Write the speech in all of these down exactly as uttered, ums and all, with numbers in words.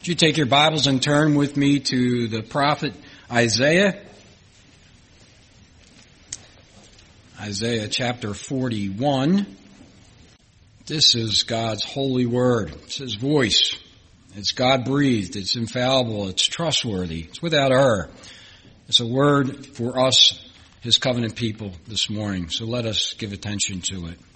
Would you take your Bibles and turn with me to the prophet Isaiah? Isaiah chapter forty-one. This is God's holy word. It's His voice. It's God-breathed. It's infallible. It's trustworthy. It's without error. It's a word for us, His covenant people, this morning. So let us give attention to it.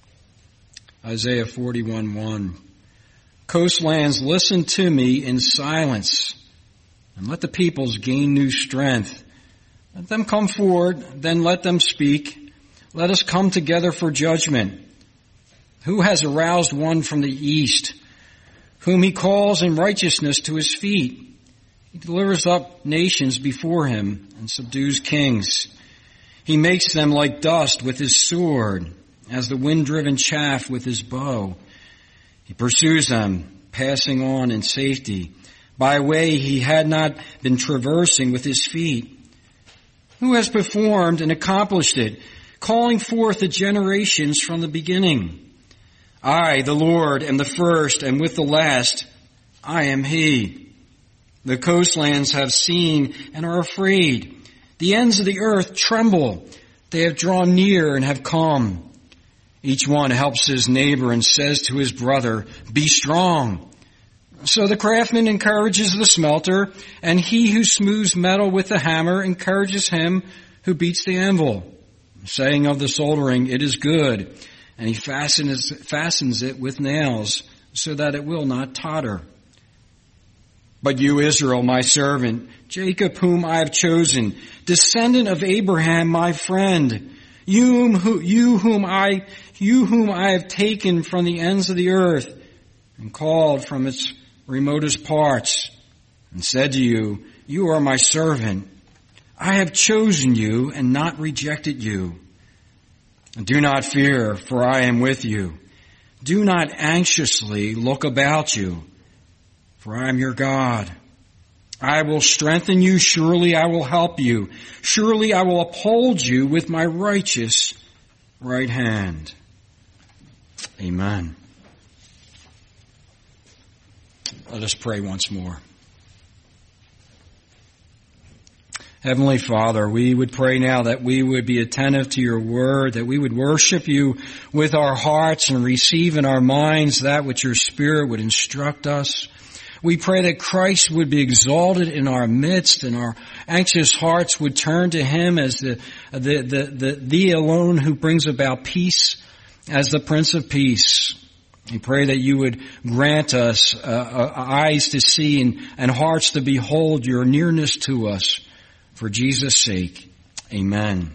Isaiah forty-one one. Coastlands, listen to me in silence, and let the peoples gain new strength. Let them come forward, then let them speak. Let us come together for judgment. Who has aroused one from the east, whom he calls in righteousness to his feet? He delivers up nations before him and subdues kings. He makes them like dust with his sword, as the wind-driven chaff with his bow. He pursues them, passing on in safety, by a way he had not been traversing with his feet. Who has performed and accomplished it, calling forth the generations from the beginning? I, the Lord, am the first, and with the last, I am He. The coastlands have seen and are afraid. The ends of the earth tremble. They have drawn near and have come. Each one helps his neighbor and says to his brother, be strong. So the craftsman encourages the smelter, and he who smooths metal with the hammer encourages him who beats the anvil, saying of the soldering, it is good, and he fastens, fastens it with nails so that it will not totter. But you, Israel, my servant, Jacob, whom I have chosen, descendant of Abraham, my friend, you whom, you whom I, you whom I have taken from the ends of the earth and called from its remotest parts, and said to you, you are my servant. I have chosen you and not rejected you. And do not fear, for I am with you. Do not anxiously look about you, for I am your God. I will strengthen you. Surely I will help you. Surely I will uphold you with my righteous right hand. Amen. Let us pray once more. Heavenly Father, we would pray now that we would be attentive to your word, that we would worship you with our hearts and receive in our minds that which your Spirit would instruct us. We pray that Christ would be exalted in our midst, and our anxious hearts would turn to Him as the, the, the, the, the alone who brings about peace, as the Prince of Peace. We pray that you would grant us uh, eyes to see and, and hearts to behold your nearness to us. For Jesus' sake, amen.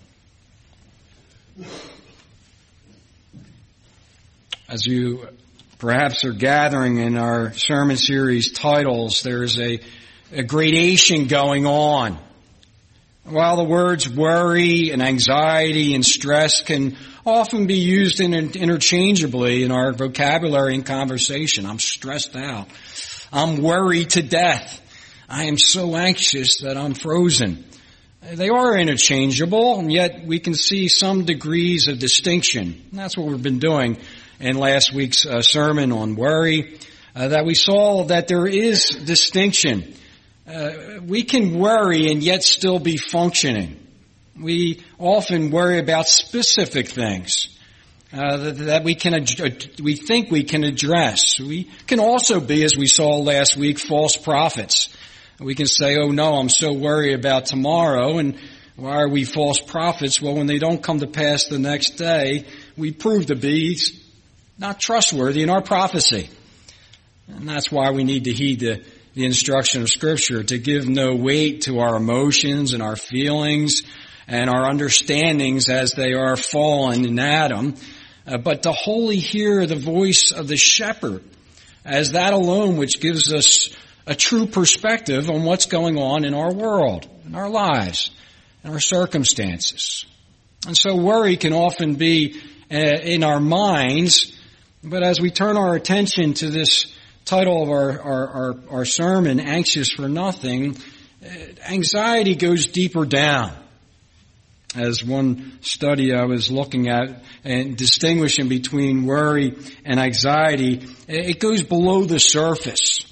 As you perhaps are gathering in our sermon series titles, there's a, a gradation going on. While the words worry and anxiety and stress can often be used in, interchangeably in our vocabulary and conversation. I'm stressed out. I'm worried to death. I am so anxious that I'm frozen. They are interchangeable, and yet we can see some degrees of distinction. And that's what we've been doing in last week's uh, sermon on worry, uh, that we saw that there is distinction. Uh, we can worry and yet still be functioning. We often worry about specific things uh, that, that we can ad- we think we can address. We can also be, as we saw last week, false prophets. We can say, oh no, I'm so worried about tomorrow, and why are we false prophets? Well, when they don't come to pass the next day, we prove to be not trustworthy in our prophecy. And that's why we need to heed the, the instruction of Scripture, to give no weight to our emotions and our feelings and our understandings as they are fallen in Adam, uh, but to wholly hear the voice of the shepherd, as that alone which gives us a true perspective on what's going on in our world, in our lives, in our circumstances. And so worry can often be uh, in our minds, but as we turn our attention to this title of our, our, our, our sermon, Anxious for Nothing, uh, anxiety goes deeper down. As one study I was looking at and distinguishing between worry and anxiety, it goes below the surface.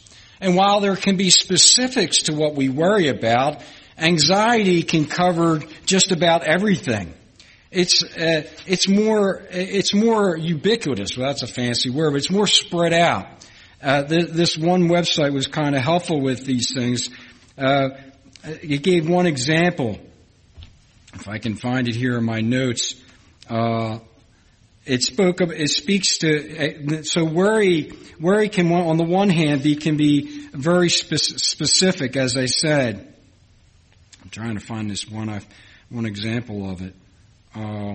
And while there can be specifics to what we worry about, anxiety can cover just about everything. It's uh, it's more it's more ubiquitous. Well, that's a fancy word, but it's more spread out. Uh, th- this one website was kind of helpful with these things. Uh, it gave one example. If I can find it here in my notes, uh, it spoke of it speaks to uh, so worry worry can on the one hand be can be very spe- specific, as I said. I'm trying to find this one I've, one example of it. Uh,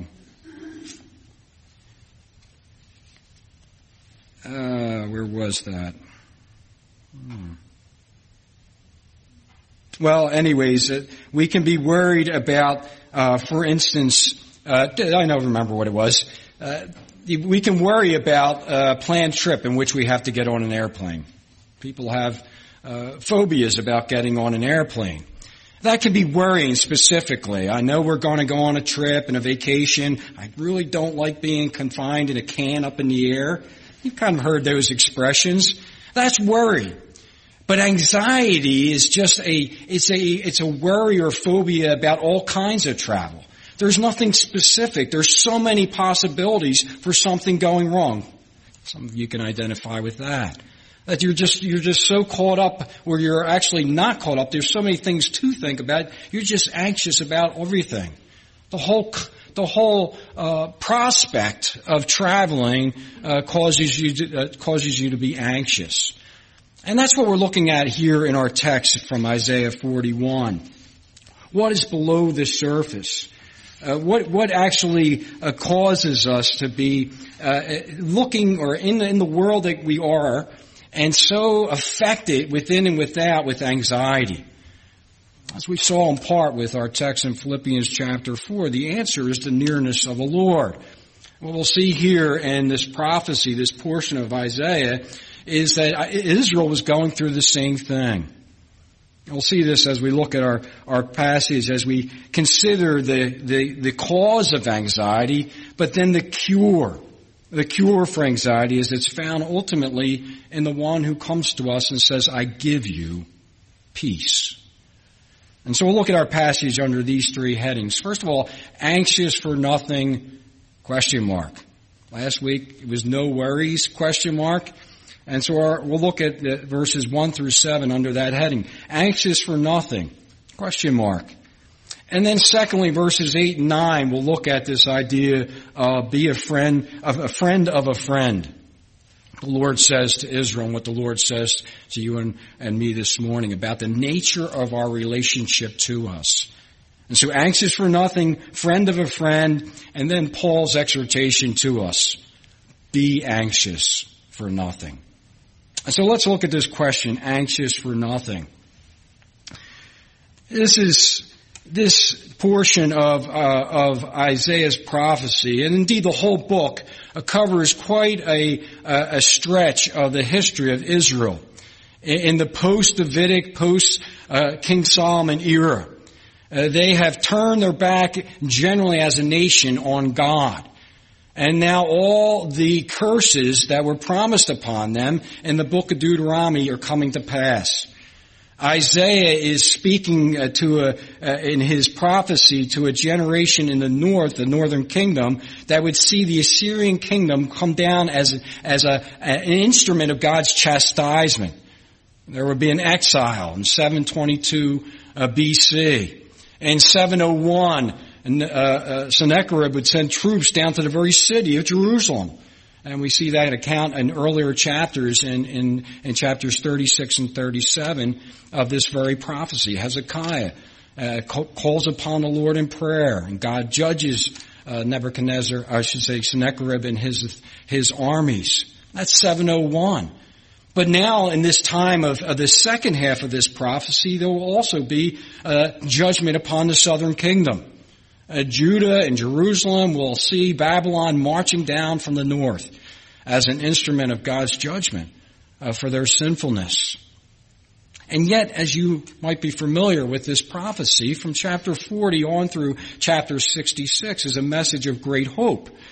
uh, where was that? Hmm. Well, anyways, uh, we can be worried about, uh, for instance, uh, I don't remember what it was. Uh, we can worry about a planned trip in which we have to get on an airplane. People have uh, phobias about getting on an airplane. That can be worrying specifically. I know we're going to go on a trip and a vacation. I really don't like being confined in a can up in the air. You've kind of heard those expressions. That's worry. But anxiety is just a, it's a, it's a worry or phobia about all kinds of travel. There's nothing specific. There's so many possibilities for something going wrong. Some of you can identify with that. That you're just, you're just so caught up where you're actually not caught up. There's so many things to think about. You're just anxious about everything. The whole, the whole, uh, prospect of traveling, uh, causes you to, uh, causes you to be anxious. And that's what we're looking at here in our text from Isaiah forty-one. What is below the surface? Uh, what what actually uh, causes us to be uh, looking or in the, in the world that we are, and so affected within and without with anxiety? As we saw in part with our text in Philippians chapter four, the answer is the nearness of the Lord. What we'll see here in this prophecy, this portion of Isaiah, is that Israel was going through the same thing. We'll see this as we look at our, our passage, as we consider the, the, the cause of anxiety, but then the cure. The cure for anxiety is it's found ultimately in the one who comes to us and says, I give you peace. And so we'll look at our passage under these three headings. First of all, anxious for nothing, question mark. Last week it was no worries, question mark. And so our, we'll look at the verses one through seven under that heading. Anxious for nothing, question mark. And then secondly, verses eight and nine, we'll look at this idea of be a friend of a friend of a friend. The Lord says to Israel and what the Lord says to you and, and me this morning about the nature of our relationship to us. And so anxious for nothing, friend of a friend, and then Paul's exhortation to us. Be anxious for nothing. And so let's look at this question, anxious for nothing. This is this portion of uh, of Isaiah's prophecy, and indeed the whole book, uh, covers quite a a stretch of the history of Israel in the post-Davidic, post-King Solomon era. Uh, they have turned their back generally as a nation on God. And now all the curses that were promised upon them in the book of Deuteronomy are coming to pass. Isaiah is speaking uh, to a, uh, in his prophecy to a generation in the north, the northern kingdom, that would see the Assyrian kingdom come down as, as a, an instrument of God's chastisement. There would be an exile in seven twenty-two uh, B C. In seven oh one, And uh, uh, Sennacherib would send troops down to the very city of Jerusalem. And we see that account in earlier chapters, in, in, in chapters thirty-six and thirty-seven of this very prophecy. Hezekiah uh, calls upon the Lord in prayer, and God judges uh, Nebuchadnezzar, I should say Sennacherib and his, his armies. That's seven oh one. But now, in this time of, of the second half of this prophecy, there will also be uh, judgment upon the southern kingdom. Uh, Judah and Jerusalem will see Babylon marching down from the north as an instrument of God's judgment uh, for their sinfulness. And yet, as you might be familiar with this prophecy, from chapter forty on through chapter sixty-six is a message of great hope.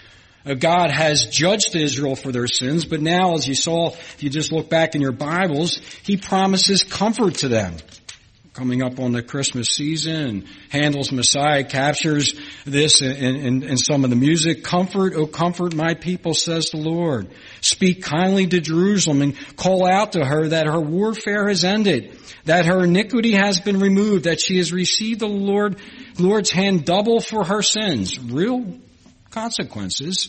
God has judged Israel for their sins, but now, as you saw, if you just look back in your Bibles, He promises comfort to them. Coming up on the Christmas season, and Handel's Messiah captures this in, in, in some of the music. Comfort, O comfort my people, says the Lord. Speak kindly to Jerusalem and call out to her that her warfare has ended, that her iniquity has been removed, that she has received the Lord, Lord's hand double for her sins. Real consequences.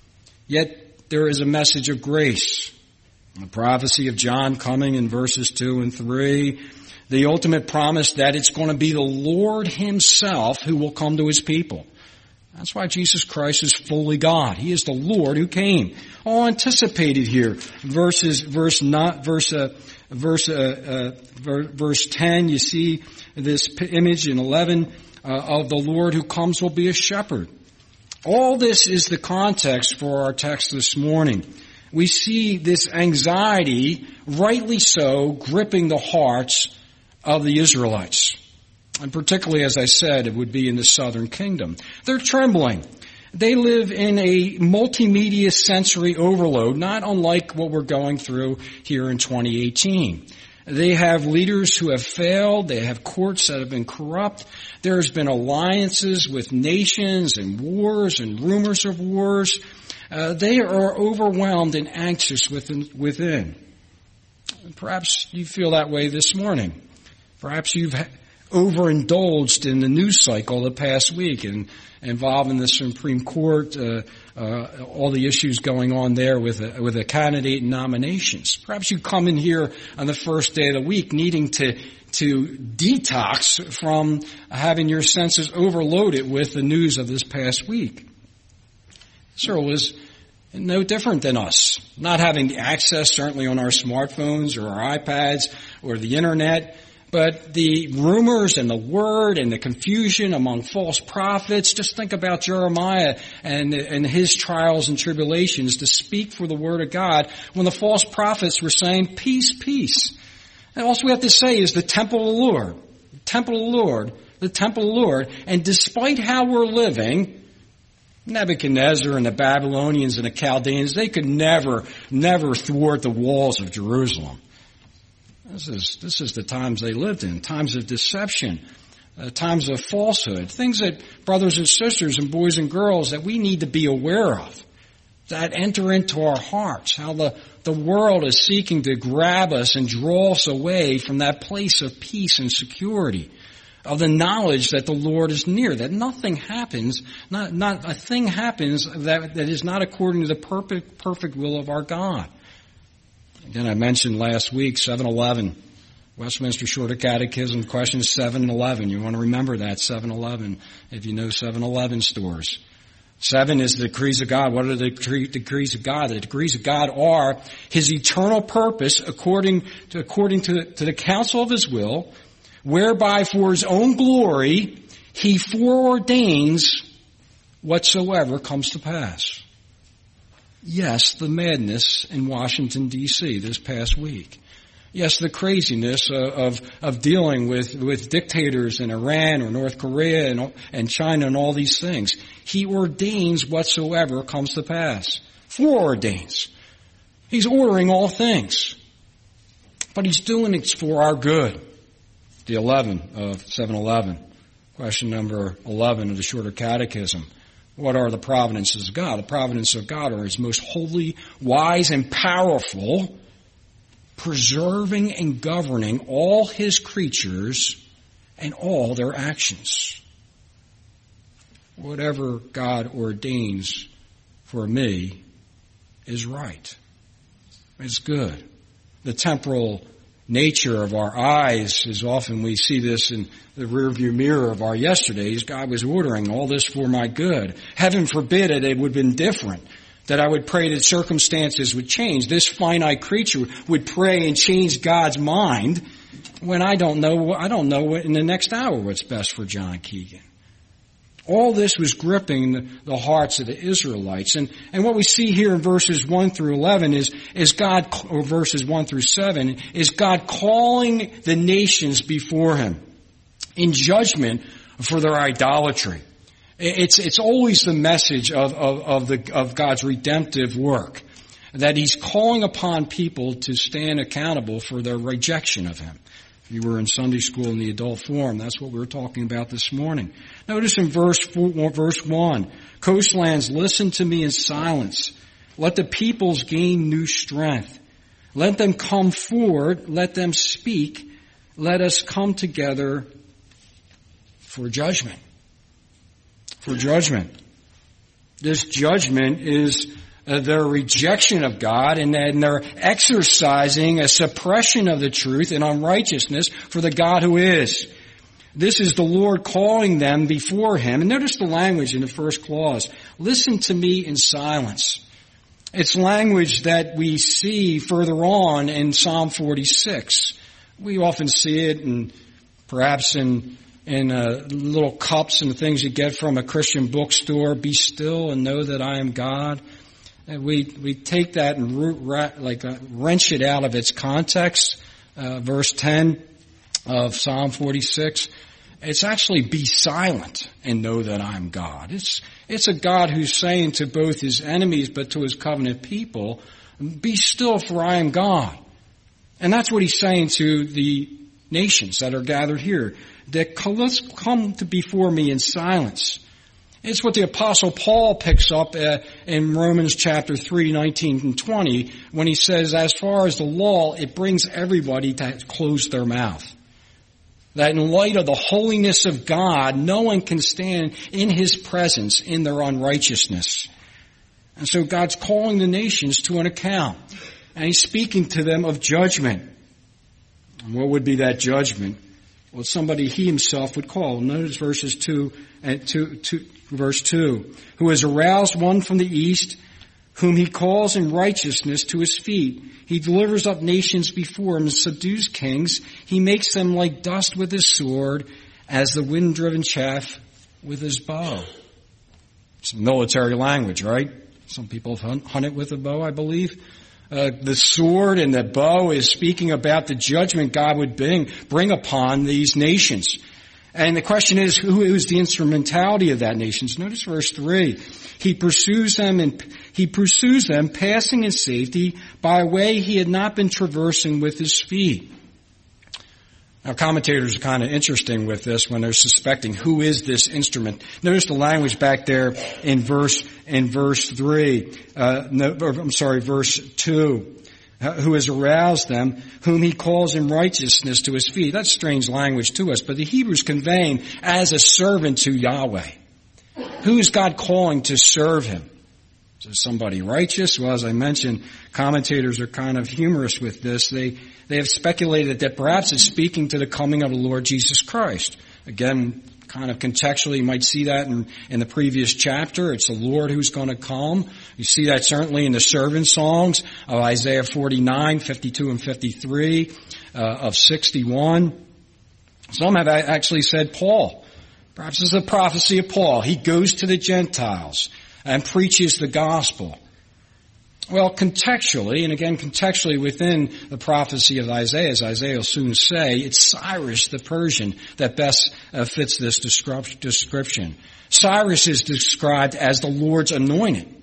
Yet there is a message of grace. The prophecy of John coming in verses two and three. The ultimate promise that it's going to be the Lord Himself who will come to His people. That's why Jesus Christ is fully God. He is the Lord who came. All anticipated here. Verses, verse not, verse, uh, verse, uh, uh, verse ten. You see this image in eleven uh, of the Lord who comes will be a shepherd. All this is the context for our text this morning. We see this anxiety, rightly so, gripping the hearts of the Israelites. And particularly, as I said, it would be in the southern kingdom. They're trembling. They live in a multimedia sensory overload, not unlike what we're going through here in twenty eighteen. They have leaders who have failed. They have courts that have been corrupt. There's been alliances with nations and wars and rumors of wars. Uh, they are overwhelmed and anxious within, within. Perhaps you feel that way this morning. Perhaps you've overindulged in the news cycle the past week and involving the Supreme Court, uh, uh, all the issues going on there with a, with a candidate and nominations. Perhaps you come in here on the first day of the week needing to to detox from having your senses overloaded with the news of this past week. Israel was no different than us, not having access certainly on our smartphones or our iPads or the internet. But the rumors and the word and the confusion among false prophets, just think about Jeremiah and, and his trials and tribulations to speak for the word of God when the false prophets were saying, peace, peace. And all we have to say is the temple of the Lord, the temple of the Lord, the temple of the Lord. And despite how we're living, Nebuchadnezzar and the Babylonians and the Chaldeans, they could never, never thwart the walls of Jerusalem. This is, this is the times they lived in, times of deception, uh, times of falsehood, things that brothers and sisters and boys and girls that we need to be aware of, that enter into our hearts, how the, the world is seeking to grab us and draw us away from that place of peace and security, of the knowledge that the Lord is near, that nothing happens, not, not a thing happens that, that is not according to the perfect, perfect will of our God. Again, I mentioned last week, seven eleven, Westminster Shorter Catechism, questions seven and eleven. You want to remember that, seven eleven, if you know seven eleven stores. Seven is the decrees of God. What are the decrees of God? The decrees of God are His eternal purpose according to, according to, to the counsel of His will, whereby for His own glory He foreordains whatsoever comes to pass. Yes, the madness in Washington, D C this past week. Yes, the craziness of, of dealing with, with dictators in Iran or North Korea and, and China and all these things. He ordains whatsoever comes to pass. Foreordains. He's ordering all things. But He's doing it for our good. The eleven of seven eleven. Question number eleven of the Shorter Catechism. What are the providences of God? The providences of God are His most holy, wise, and powerful, preserving and governing all His creatures and all their actions. Whatever God ordains for me is right. It's good. The temporal nature of our eyes is often, we see this in the rearview mirror of our yesterdays. God was ordering all this for my good. Heaven forbid it, it would have been different. That I would pray that circumstances would change. This finite creature would pray and change God's mind when I don't know, I don't know in the next hour what's best for John Keegan. All this was gripping the hearts of the Israelites. And, and what we see here in verses one through eleven is, is God, or verses one through seven, is God calling the nations before Him in judgment for their idolatry. It's, it's always the message of, of, of the, of God's redemptive work, that He's calling upon people to stand accountable for their rejection of Him. If you were in Sunday school in the adult forum, that's what we were talking about this morning. Notice in verse four, verse one, coastlands, listen to me in silence. Let the peoples gain new strength. Let them come forward. Let them speak. Let us come together for judgment. For judgment. This judgment is uh, their rejection of God, and then they're exercising a suppression of the truth and unrighteousness for the God who is. This is the Lord calling them before Him. And notice the language in the first clause. Listen to me in silence. It's language that we see further on in Psalm forty-six. We often see it in, perhaps in in uh, little cups and things you get from a Christian bookstore. Be still and know that I am God. And we we take that and root, ra- like uh, wrench it out of its context. Uh, verse ten of Psalm forty-six. It's actually be silent and know that I am God. It's it's a God who's saying to both His enemies but to His covenant people, be still for I am God. And that's what He's saying to the nations that are gathered here. That let's come to before me in silence. It's what the Apostle Paul picks up uh, in Romans chapter three, nineteen and twenty, when he says, as far as the law, it brings everybody to close their mouth. That in light of the holiness of God, no one can stand in His presence in their unrighteousness. And so God's calling the nations to an account. And He's speaking to them of judgment. And what would be that judgment? Well, somebody He Himself would call. Notice verses two and two, two, verse two. Who has aroused one from the east, whom He calls in righteousness to His feet. He delivers up nations before Him and subdues kings. He makes them like dust with His sword, as the wind-driven chaff with His bow. It's military language, right? Some people hunt, hunt it with a bow, I believe. Uh, the sword and the bow is speaking about the judgment God would bring, bring upon these nations. And the question is, who is the instrumentality of that nation? Notice verse three. He pursues them and he pursues them, passing in safety by a way he had not been traversing with his feet. Now, commentators are kind of interesting with this when they're suspecting who is this instrument. Notice the language back there in verse in verse three. Uh, no, I'm sorry, verse two. Who has aroused them, whom He calls in righteousness to His feet. That's strange language to us, but the Hebrew's conveying as a servant to Yahweh. Who is God calling to serve Him? Is somebody righteous? Well, as I mentioned, commentators are kind of humorous with this. They they have speculated that perhaps it's speaking to the coming of the Lord Jesus Christ. Again, kind of contextually, you might see that in, in the previous chapter. It's the Lord who's going to come. You see that certainly in the servant songs of Isaiah forty-nine, fifty-two and fifty-three, uh, of sixty-one. Some have actually said Paul. Perhaps it's a prophecy of Paul. He goes to the Gentiles and preaches the gospel. Well, contextually, and again contextually within the prophecy of Isaiah, as Isaiah will soon say, it's Cyrus the Persian that best uh, fits this description. Cyrus is described as the Lord's anointed.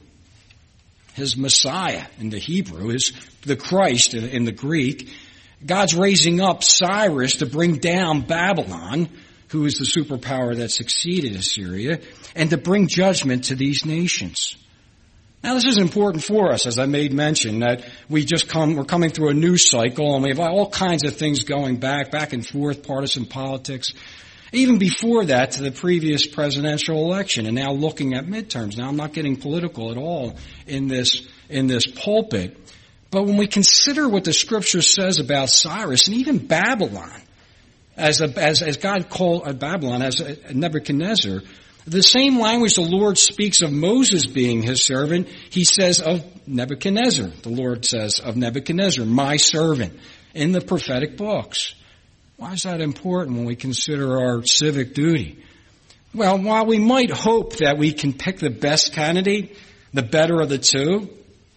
His Messiah in the Hebrew is the Christ in, in the Greek. God's raising up Cyrus to bring down Babylon, who is the superpower that succeeded Assyria, and to bring judgment to these nations. Now, this is important for us, as I made mention, that we just come, we're coming through a news cycle, and we have all kinds of things going back, back and forth, partisan politics, even before that to the previous presidential election, and now looking at midterms. Now, I'm not getting political at all in this, in this pulpit, but when we consider what the Scripture says about Cyrus and even Babylon, as a, as, as God called uh, Babylon, as a, Nebuchadnezzar, the same language the Lord speaks of Moses being His servant, He says of Nebuchadnezzar. The Lord says of Nebuchadnezzar, my servant, in the prophetic books. Why is that important when we consider our civic duty? Well, while we might hope that we can pick the best candidate, the better of the two,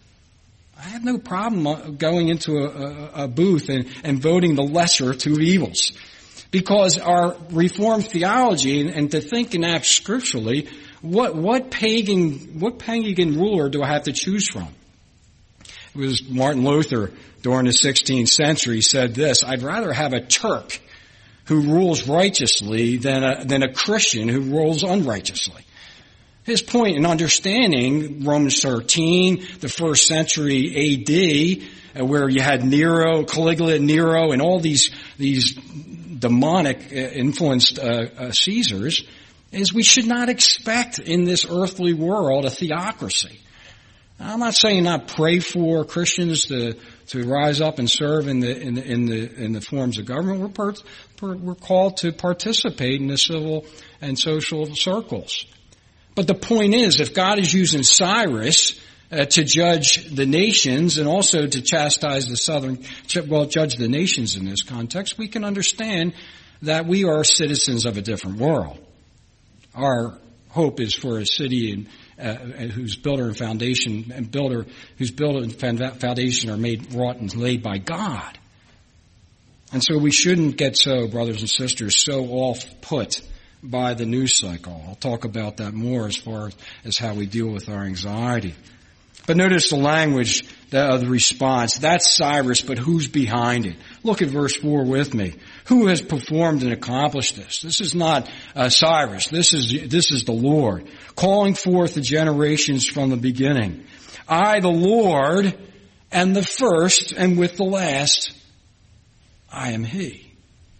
I have no problem going into a, a, a booth and, and voting the lesser of two evils. Because our Reformed theology, and to think and act scripturally, What, what pagan, what pagan ruler do I have to choose from? It was Martin Luther during the sixteenth century said this, I'd rather have a Turk who rules righteously than a, than a Christian who rules unrighteously. His point in understanding Romans thirteen, the first century A D, where you had Nero, Caligula, Nero, and all these, these demonic influenced uh, uh, Caesars, is we should not expect in this earthly world a theocracy. I'm not saying not pray for Christians to to rise up and serve in the in the in the, in the forms of government. We're per, per, we're called to participate in the civil and social circles. But the point is, if God is using Cyrus uh, to judge the nations and also to chastise the southern, well, judge the nations in this context, we can understand that we are citizens of a different world. Our hope is for a city in Uh, whose builder and foundation and builder whose builder and foundation are made, wrought, and laid by God. And so we shouldn't get so, brothers and sisters, so off put by the news cycle. I'll talk about that more as far as how we deal with our anxiety. But notice the language of the response. That's Cyrus, but who's behind it? Look at verse four with me. Who has performed and accomplished this? This is not uh, Cyrus. This is this is the Lord, calling forth the generations from the beginning. I, the Lord, am the first, and with the last, I am He.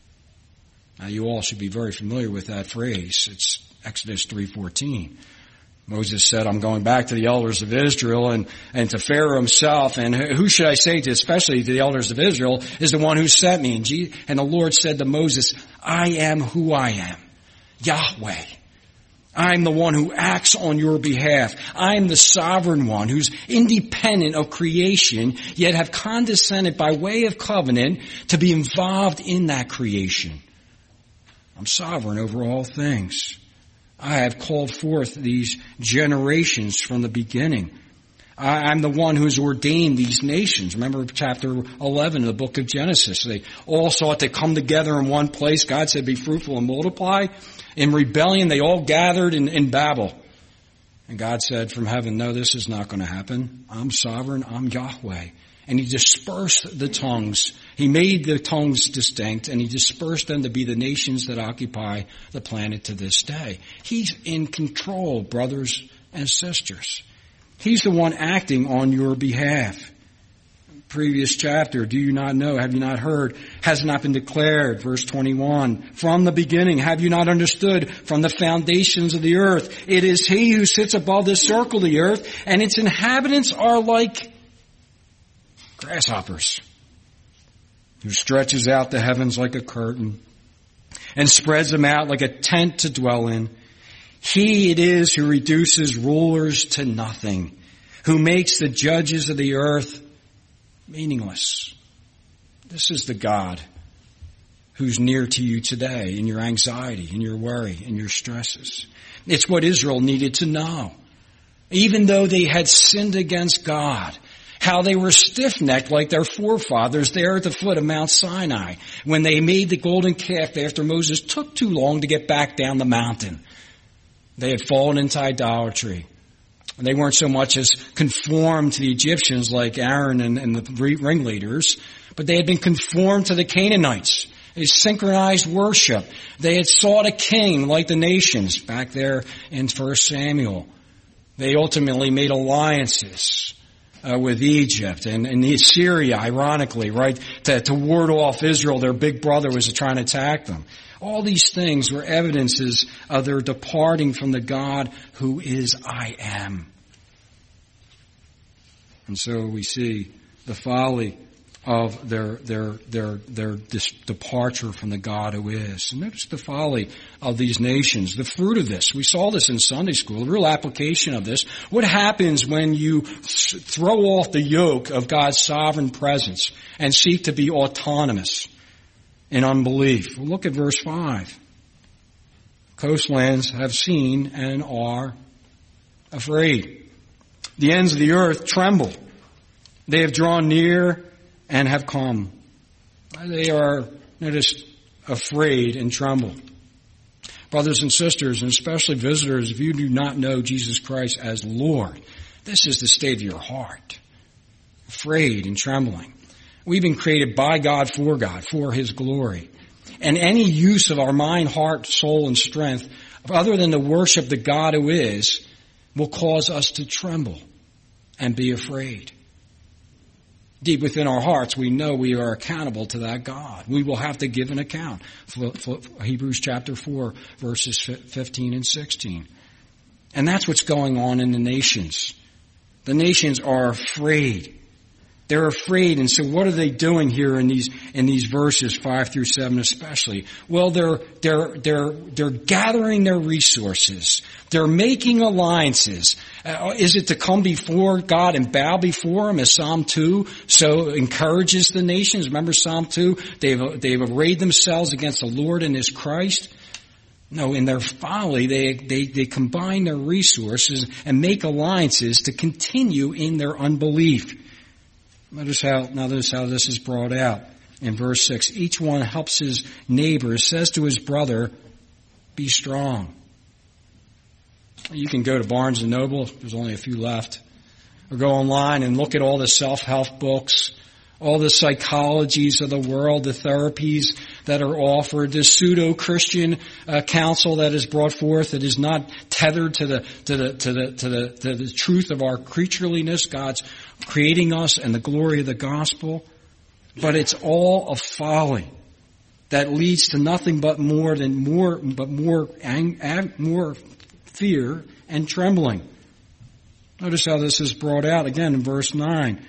Now, you all should be very familiar with that phrase. It's Exodus three fourteen. Moses said, I'm going back to the elders of Israel and, and to Pharaoh himself. And who should I say to, especially to the elders of Israel, is the one who sent me. And, Jesus, and the Lord said to Moses, I am who I am, Yahweh. I'm the one who acts on your behalf. I'm the sovereign one who's independent of creation, yet have condescended by way of covenant to be involved in that creation. I'm sovereign over all things. I have called forth these generations from the beginning. I, I'm the one who's ordained these nations. Remember chapter eleven of the book of Genesis. They all sought to come together in one place. God said, be fruitful and multiply. In rebellion, they all gathered in, in Babel. And God said from heaven, no, this is not going to happen. I'm sovereign. I'm Yahweh. And He dispersed the tongues. He made the tongues distinct, and He dispersed them to be the nations that occupy the planet to this day. He's in control, brothers and sisters. He's the one acting on your behalf. Previous chapter, do you not know? Have you not heard? Has not been declared? Verse twenty-one, from the beginning, have you not understood? From the foundations of the earth. It is He who sits above the circle of the earth, and its inhabitants are like grasshoppers, who stretches out the heavens like a curtain and spreads them out like a tent to dwell in. He it is who reduces rulers to nothing, who makes the judges of the earth meaningless. This is the God who's near to you today in your anxiety, in your worry, in your stresses. It's what Israel needed to know. Even though they had sinned against God, how they were stiff-necked like their forefathers there at the foot of Mount Sinai when they made the golden calf after Moses took too long to get back down the mountain. They had fallen into idolatry. And they weren't so much as conformed to the Egyptians like Aaron and, and the ringleaders, but they had been conformed to the Canaanites. They synchronized worship. They had sought a king like the nations back there in First Samuel. They ultimately made alliances Uh, with Egypt and, and Syria, ironically, right, to, to ward off Israel. Their big brother was trying to attack them. All these things were evidences of their departing from the God who is I am. And so we see the folly of their their their their dis- departure from the God who is. And notice the folly of these nations. The fruit of this. We saw this in Sunday school. The real application of this. What happens when you th- throw off the yoke of God's sovereign presence and seek to be autonomous in unbelief? Well, look at verse five. Coastlands have seen and are afraid. The ends of the earth tremble. They have drawn near and have come. They are, notice, afraid and tremble. Brothers and sisters, and especially visitors, if you do not know Jesus Christ as Lord, this is the state of your heart. Afraid and trembling. We've been created by God, for God, for His glory. And any use of our mind, heart, soul, and strength, other than to worship the God who is, will cause us to tremble and be afraid. Deep within our hearts, we know we are accountable to that God. We will have to give an account. Hebrews chapter four, verses fifteen and sixteen. And that's what's going on in the nations. The nations are afraid. They're afraid, and so what are they doing here in these in these verses five through seven especially? Well, they're they're they're they're gathering their resources. They're making alliances. Uh, is it to come before God and bow before Him, as Psalm two so encourages the nations? Remember Psalm two? They've they've arrayed themselves against the Lord and His Christ. No, in their folly, they, they, they combine their resources and make alliances to continue in their unbelief. Notice how, notice how this is brought out in verse six. Each one helps his neighbor, says to his brother, be strong. You can go to Barnes and Noble, there's only a few left, or go online and look at all the self-help books, all the psychologies of the world, the therapies that are offered, the pseudo-Christian uh, counsel that is brought forth that is not tethered to the to the to the to the to the truth of our creatureliness, God's creating us, and the glory of the gospel. But it's all a folly that leads to nothing but more than more but more ang- more fear and trembling. Notice how this is brought out again in verse nine.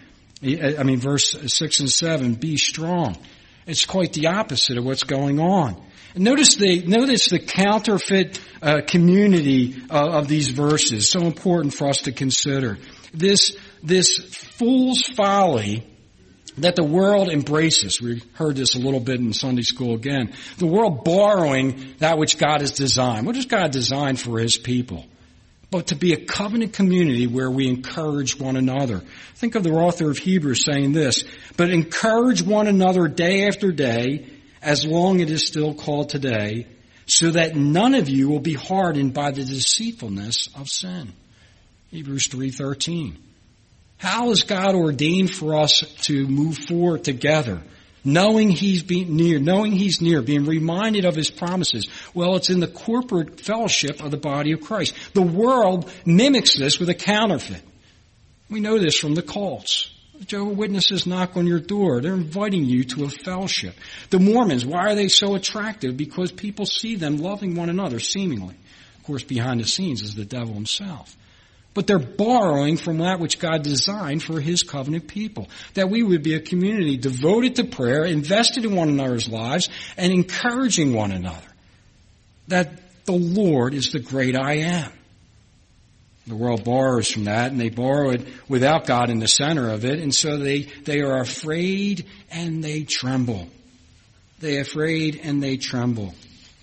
I mean, verse six and seven, be strong. It's quite the opposite of what's going on. And notice the, notice the counterfeit uh, community uh, of these verses, so important for us to consider. This, this fool's folly that the world embraces. We heard this a little bit in Sunday school again. The world borrowing that which God has designed. What has God designed for His people? But to be a covenant community where we encourage one another. Think of the author of Hebrews saying this, but encourage one another day after day, as long as it is still called today, so that none of you will be hardened by the deceitfulness of sin. Hebrews three thirteen. How has God ordained for us to move forward together? Knowing He's being near, knowing He's near, being reminded of His promises. Well, it's in the corporate fellowship of the body of Christ. The world mimics this with a counterfeit. We know this from the cults. The Jehovah's Witnesses knock on your door. They're inviting you to a fellowship. The Mormons, why are they so attractive? Because people see them loving one another, seemingly. Of course, behind the scenes is the devil himself. But they're borrowing from that which God designed for His covenant people. That we would be a community devoted to prayer, invested in one another's lives, and encouraging one another. That the Lord is the great I am. The world borrows from that, and they borrow it without God in the center of it, and so they, they are afraid and they tremble. They are afraid and they tremble.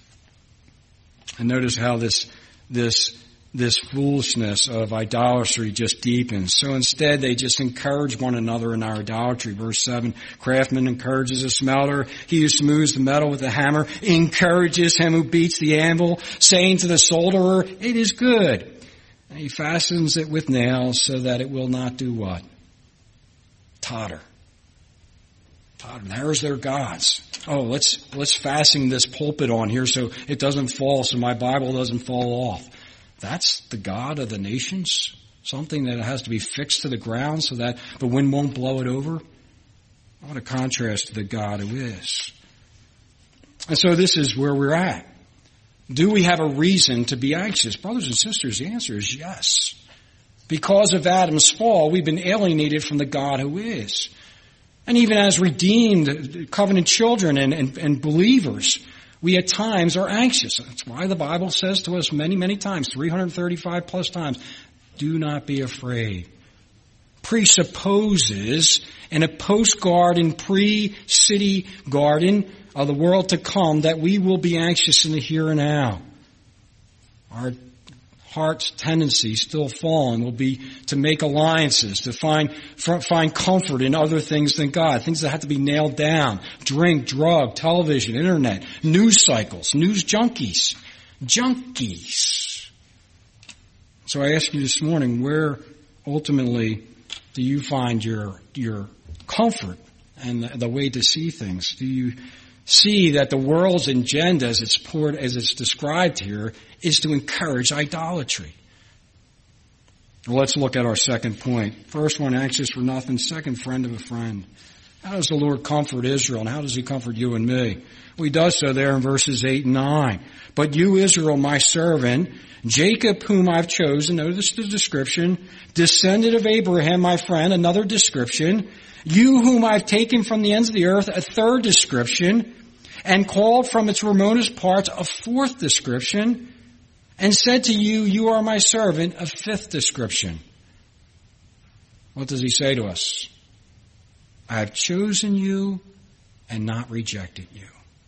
And notice how this, this, this foolishness of idolatry just deepens. So instead they just encourage one another in our idolatry. Verse seven, craftsman encourages a smelter. He who smooths the metal with a hammer encourages him who beats the anvil, saying to the solderer, it is good. And he fastens it with nails so that it will not do what? Totter. Totter. There's their gods. Oh, let's, let's fasten this pulpit on here so it doesn't fall, so my Bible doesn't fall off. That's the God of the nations? Something that has to be fixed to the ground so that the wind won't blow it over? What a contrast to the God who is. And so this is where we're at. Do we have a reason to be anxious? Brothers and sisters, the answer is yes. Because of Adam's fall, we've been alienated from the God who is. And even as redeemed covenant children and, and, and believers, we at times are anxious. That's why the Bible says to us many, many times, three hundred thirty-five plus times, do not be afraid. Presupposes in a post-garden, pre-city garden of the world to come that we will be anxious in the here and now. Our heart's tendency still fallen will be to make alliances, to find find comfort in other things than God, things that have to be nailed down, drink, drug, television, internet, news cycles, news junkies. junkies. So I ask you this morning, where ultimately do you find your your comfort and the, the way to see things? Do you see that the world's agenda, as it's poured, as it's described here, is to encourage idolatry? Well, let's look at our second point. First one, anxious for nothing. Second, friend of a friend. How does the Lord comfort Israel, and how does he comfort you and me? Well, he does so there in verses eight and nine. But you, Israel, my servant, Jacob, whom I've chosen, notice the description, descendant of Abraham, my friend, another description, you whom I've taken from the ends of the earth, a third description, and called from its remotest parts, a fourth description, and said to you, you are my servant, a fifth description. What does he say to us? I have chosen you and not rejected you.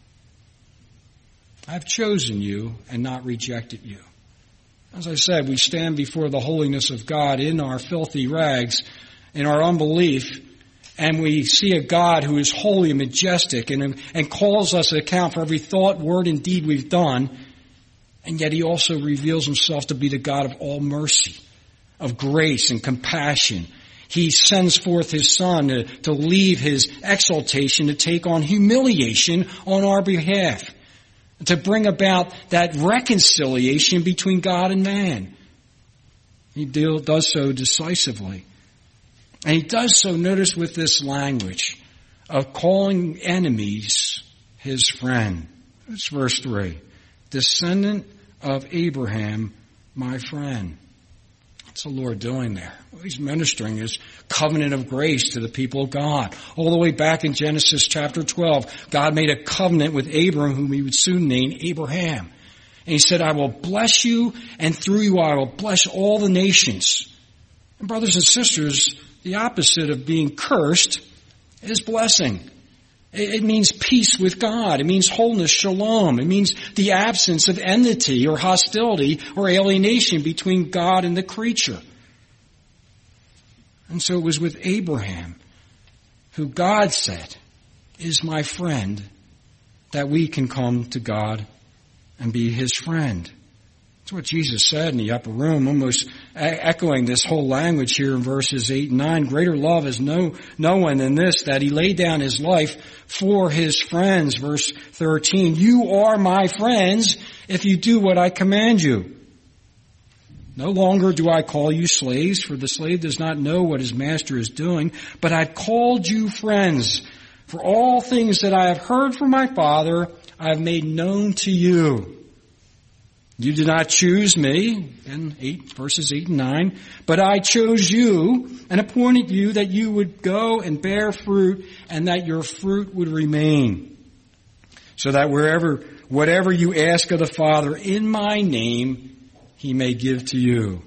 I've chosen you and not rejected you. As I said, we stand before the holiness of God in our filthy rags, in our unbelief, and we see a God who is holy and majestic and, and calls us to account for every thought, word, and deed we've done. And yet he also reveals himself to be the God of all mercy, of grace and compassion. He sends forth his Son to, to leave his exaltation to take on humiliation on our behalf, to bring about that reconciliation between God and man. He deal, does so decisively. And he does so, notice, with this language of calling enemies his friend. It's verse three. Descendant of Abraham, my friend. What's the Lord doing there? Well, he's ministering his covenant of grace to the people of God. All the way back in Genesis chapter twelve, God made a covenant with Abram, whom he would soon name Abraham. And he said, I will bless you, and through you I will bless all the nations. And brothers and sisters, the opposite of being cursed is blessing. It means peace with God. It means wholeness, shalom. It means the absence of enmity or hostility or alienation between God and the creature. And so it was with Abraham, who God said is my friend, that we can come to God and be his friend. That's what Jesus said in the upper room, almost echoing this whole language here in verses eight and nine. Greater love is no, no one than this, that he laid down his life for his friends. Verse thirteen, you are my friends if you do what I command you. No longer do I call you slaves, for the slave does not know what his master is doing, but I've called you friends. For all things that I have heard from my Father, I have made known to you. You did not choose me, in eight, verses eight and nine, but I chose you and appointed you that you would go and bear fruit and that your fruit would remain. So that wherever, whatever you ask of the Father in my name, he may give to you.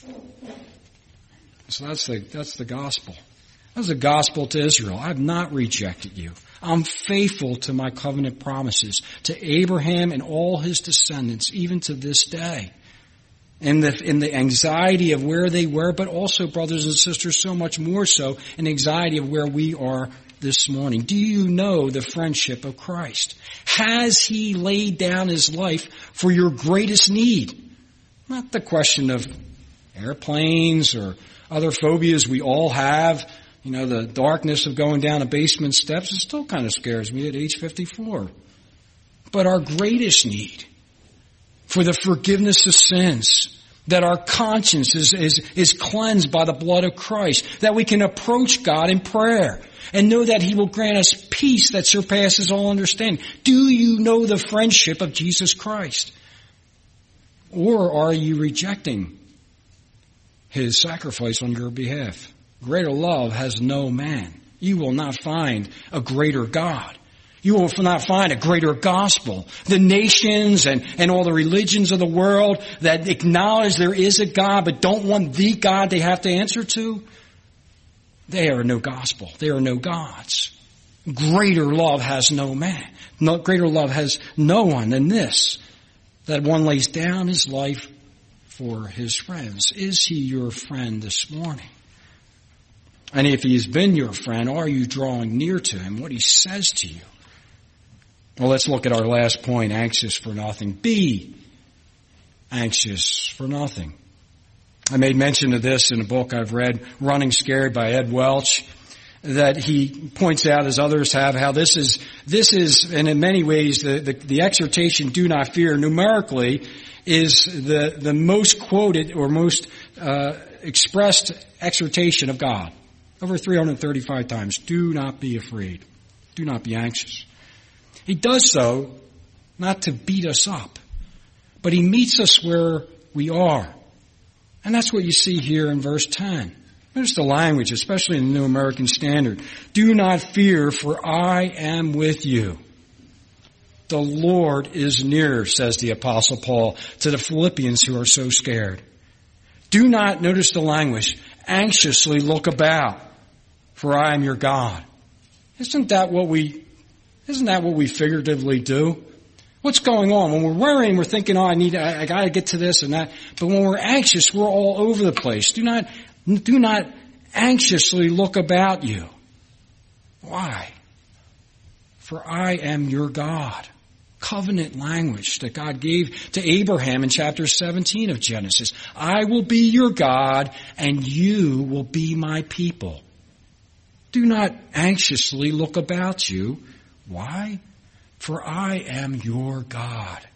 So that's the, that's the gospel. That's the gospel to Israel. I have not rejected you. I'm faithful to my covenant promises to Abraham and all his descendants, even to this day. In the, in the anxiety of where they were, but also, brothers and sisters, so much more so, an anxiety of where we are this morning. Do you know the friendship of Christ? Has he laid down his life for your greatest need? Not the question of airplanes or other phobias we all have. You know, the darkness of going down a basement steps, it still kind of scares me at age fifty-four. But our greatest need for the forgiveness of sins, that our conscience is, is, is cleansed by the blood of Christ, that we can approach God in prayer and know that he will grant us peace that surpasses all understanding. Do you know the friendship of Jesus Christ? Or are you rejecting his sacrifice on your behalf? Greater love has no man. You will not find a greater God. You will not find a greater gospel. The nations and, and all the religions of the world that acknowledge there is a God but don't want the God they have to answer to, they are no gospel. They are no gods. Greater love has no man. No, greater love has no one than this, that one lays down his life for his friends. Is he your friend this morning? And if he has been your friend, are you drawing near to him, what he says to you? Well, let's look at our last point, anxious for nothing. Be anxious for nothing. I made mention of this in a book I've read, Running Scared by Ed Welch, that he points out, as others have, how this is, this is, and in many ways, the, the, the exhortation, do not fear, numerically, is the, the most quoted or most uh, expressed exhortation of God. Over three hundred thirty-five times. Do not be afraid. Do not be anxious. He does so not to beat us up, but he meets us where we are. And that's what you see here in verse ten. Notice the language, especially in the New American Standard. Do not fear, for I am with you. The Lord is near, says the Apostle Paul to the Philippians who are so scared. Do not, notice the language, anxiously look about, for I am your God. Isn't that what we, isn't that what we figuratively do? What's going on? When we're worrying, we're thinking, oh, I need, I, I gotta get to this and that. But when we're anxious, we're all over the place. Do not, do not anxiously look about you. Why? For I am your God. Covenant language that God gave to Abraham in chapter seventeen of Genesis. I will be your God and you will be my people. Do not anxiously look about you. Why? For I am your God.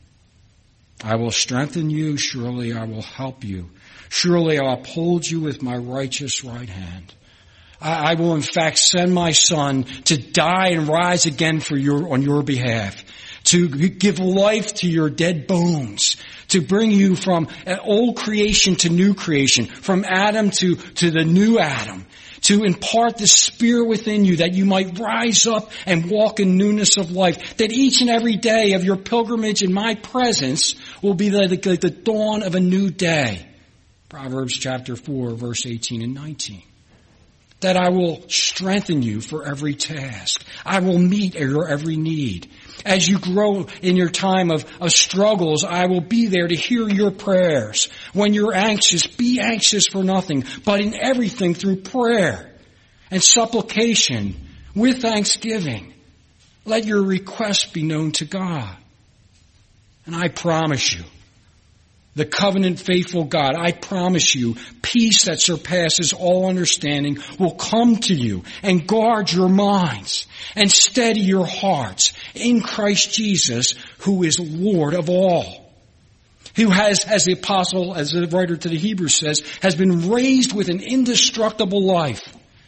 I will strengthen you. Surely I will help you. Surely I'll uphold you with my righteous right hand. I, I will in fact send my son to die and rise again for your, on your behalf. To give life to your dead bones, to bring you from old creation to new creation, from Adam to, to the new Adam, to impart the Spirit within you that you might rise up and walk in newness of life, that each and every day of your pilgrimage in my presence will be like the, the dawn of a new day. Proverbs chapter four, verse eighteen and nineteen. That I will strengthen you for every task. I will meet your every need. As you grow in your time of, of struggles, I will be there to hear your prayers. When you're anxious, be anxious for nothing, but in everything through prayer and supplication with thanksgiving. Let your requests be known to God. And I promise you, the covenant faithful God, I promise you, peace that surpasses all understanding will come to you and guard your minds and steady your hearts in Christ Jesus, who is Lord of all. Who has, as the apostle, as the writer to the Hebrews says, has been raised with an indestructible life.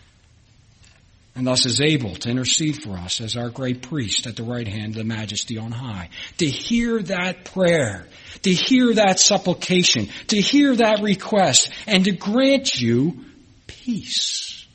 And thus is able to intercede for us as our great priest at the right hand of the Majesty on high. To hear that prayer, to hear that supplication, to hear that request, and to grant you peace.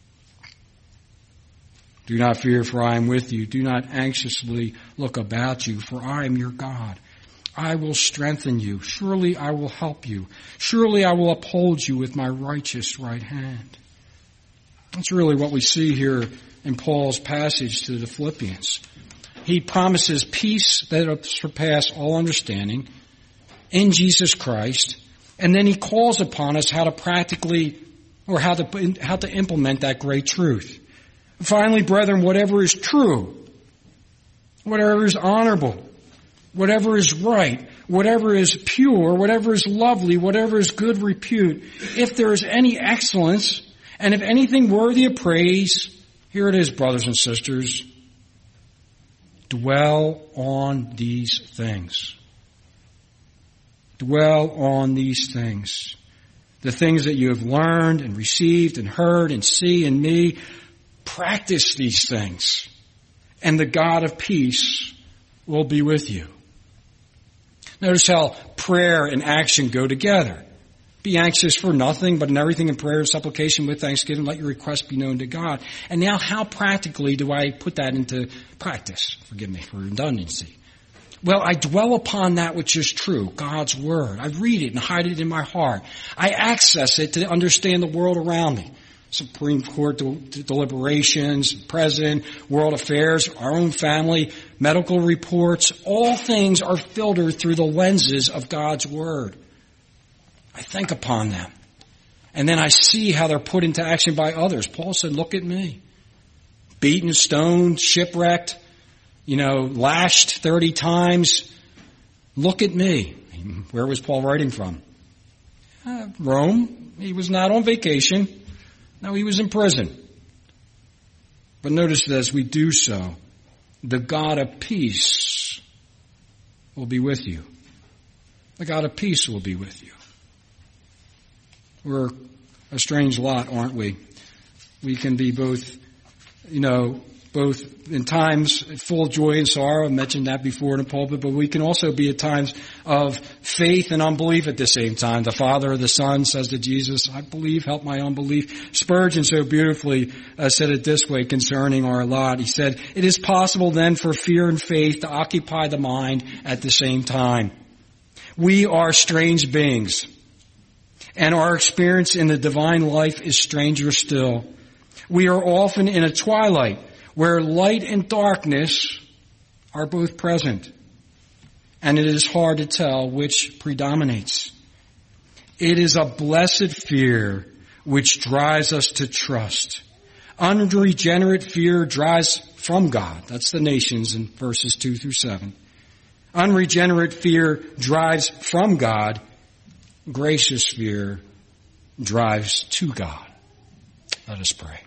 Do not fear, for I am with you. Do not anxiously look about you, for I am your God. I will strengthen you. Surely I will help you. Surely I will uphold you with my righteous right hand. That's really what we see here in Paul's passage to the Philippians. He promises peace that will surpass all understanding in Jesus Christ, and then he calls upon us how to practically, or how to, how to implement that great truth. Finally, brethren, whatever is true, whatever is honorable, whatever is right, whatever is pure, whatever is lovely, whatever is good repute, if there is any excellence, and if anything worthy of praise, here it is, brothers and sisters, dwell on these things. Dwell on these things. The things that you have learned and received and heard and see in me, practice these things, and the God of peace will be with you. Notice how prayer and action go together. Be anxious for nothing, but in everything in prayer and supplication with thanksgiving, let your requests be known to God. And now how practically do I put that into practice? Forgive me for redundancy. Well, I dwell upon that which is true, God's Word. I read it and hide it in my heart. I access it to understand the world around me. Supreme Court deliberations, president, world affairs, our own family, medical reports, all things are filtered through the lenses of God's Word. I think upon them. And then I see how they're put into action by others. Paul said, look at me. Beaten, stoned, shipwrecked, you know, lashed thirty times. Look at me. Where was Paul writing from? Uh, Rome. He was not on vacation. No, he was in prison. But notice that as we do so, the God of peace will be with you. The God of peace will be with you. We're a strange lot, aren't we? We can be both, you know, both in times full of joy and sorrow. I mentioned that before in the pulpit, but we can also be at times of faith and unbelief at the same time. The Father or the Son says to Jesus, I believe, help my unbelief. Spurgeon so beautifully uh, said it this way concerning our lot. He said, it is possible then for fear and faith to occupy the mind at the same time. We are strange beings, and our experience in the divine life is stranger still. We are often in a twilight where light and darkness are both present, and it is hard to tell which predominates. It is a blessed fear which drives us to trust. Unregenerate fear drives from God. That's the nations in verses two through seven. Unregenerate fear drives from God. Gracious fear drives to God. Let us pray.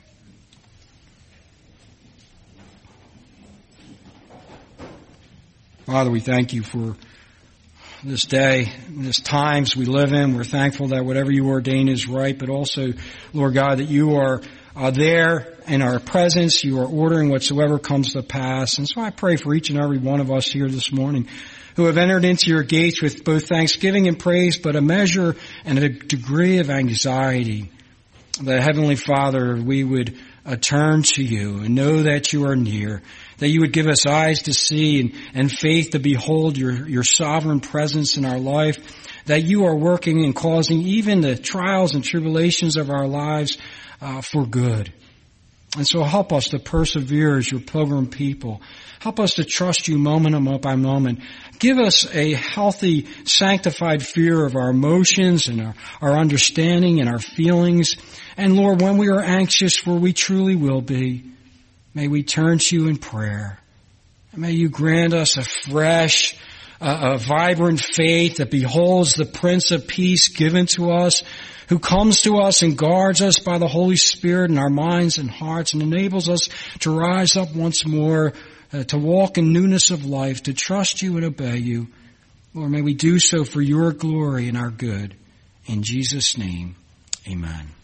Father, we thank you for this day, this times we live in. We're thankful that whatever you ordain is right, but also, Lord God, that you are uh, there in our presence. You are ordering whatsoever comes to pass. And so I pray for each and every one of us here this morning who have entered into your gates with both thanksgiving and praise, but a measure and a degree of anxiety. That, Heavenly Father, we would uh, turn to you and know that you are near, that you would give us eyes to see and, and faith to behold your, your sovereign presence in our life, that you are working and causing even the trials and tribulations of our lives uh, for good. And so help us to persevere as your pilgrim people. Help us to trust you moment by moment. Give us a healthy, sanctified fear of our emotions and our, our understanding and our feelings. And Lord, when we are anxious, for we truly will be, may we turn to you in prayer. And may you grant us a fresh, uh, a vibrant faith that beholds the Prince of Peace given to us, who comes to us and guards us by the Holy Spirit in our minds and hearts and enables us to rise up once more, uh, to walk in newness of life, to trust you and obey you. Lord, may we do so for your glory and our good. In Jesus' name, amen.